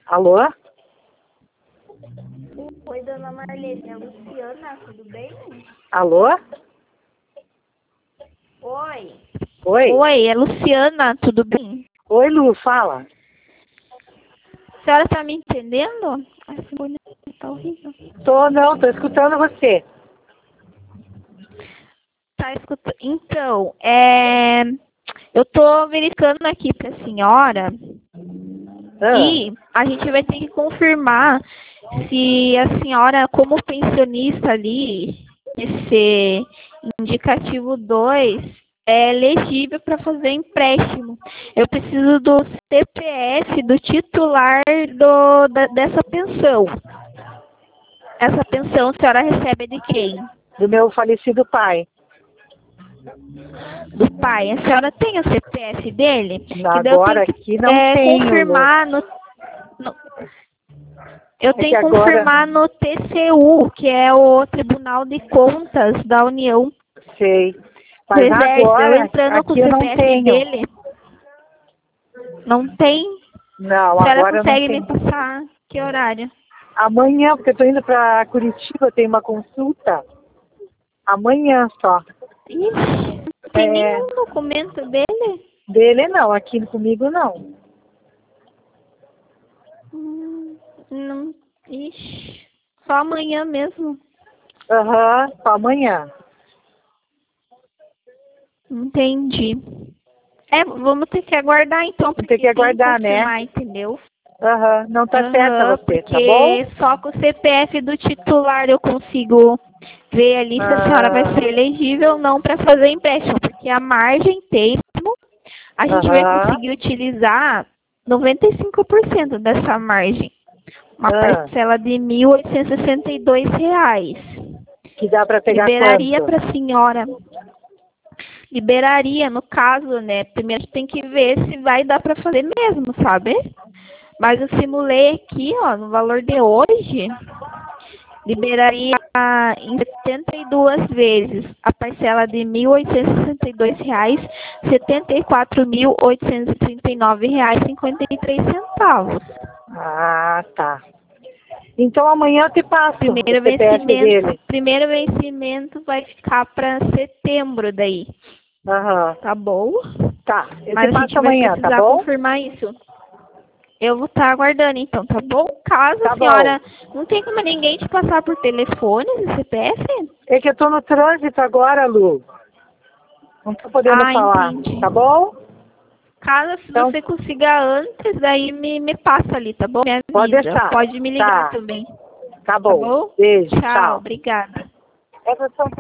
Alô? Oi, dona Marlene, é a Luciana, tudo bem? Alô? Oi. Oi? Oi, é Luciana, tudo bem? Oi, Lu, fala. A senhora tá me entendendo? Ai, esse boneco tá horrível. Tô escutando você. Tá escutando? Então, eu tô verificando aqui pra senhora e a gente vai ter que confirmar se a senhora, como pensionista ali, esse indicativo 2 é elegível para fazer empréstimo. Eu preciso do CPF do titular dessa pensão. Essa pensão a senhora recebe de quem? Do meu falecido pai. Do pai. A senhora tem o CPF dele? Agora aqui não tenho, confirmar Lu. Eu tenho que confirmar no TCU, que é o Tribunal de Contas da União. Sei. Mas agora, eu entrando com o aqui eu não CPF tenho. dele. Não tem? Não, A senhora agora eu não consegue me tenho. passar que horário? Amanhã, porque eu tô indo pra Curitiba, tem uma consulta. Amanhã só. Ixi, não tem nenhum documento dele? Dele não, aqui comigo não. Não. Ixi, só amanhã mesmo. Aham, só amanhã. Entendi. Vamos ter que aguardar então, porque Tem que aguardar, tem que confirmar, né? entendeu? Aham, não tá certa você, tá bom? Porque só com o CPF do titular eu consigo ver ali se a senhora vai ser elegível ou não para fazer empréstimo, porque a margem termo a gente vai conseguir utilizar 95% dessa margem. Uma parcela de R$ 1.862. Que dá para pegar Liberaria quanto? para a senhora. Liberaria, no caso, né? Primeiro tem que ver se vai dar para fazer mesmo, sabe? Mas eu simulei aqui, ó, no valor de hoje, liberaria em 72 vezes a parcela de R$ 1.862, R$ 74.839,53. Ah, tá. Então amanhã eu te passo o CPF dele. Primeiro vencimento vai ficar para setembro daí. Tá bom? Tá, eu Mas te a passo gente vai amanhã, tá precisar bom? confirmar isso. Eu vou estar aguardando então, tá bom? Caso Tá a senhora... bom. Não tem como ninguém te passar por telefone esse CPF? É que eu tô no trânsito agora, Lu. Não tô podendo falar, Entendi. tá bom? Caso Então, você consiga antes, daí me passa ali, tá bom? Me avisa. pode deixar. Pode me ligar também. Tá bom. Tá bom? Beijo, Tchau, tchau. obrigada.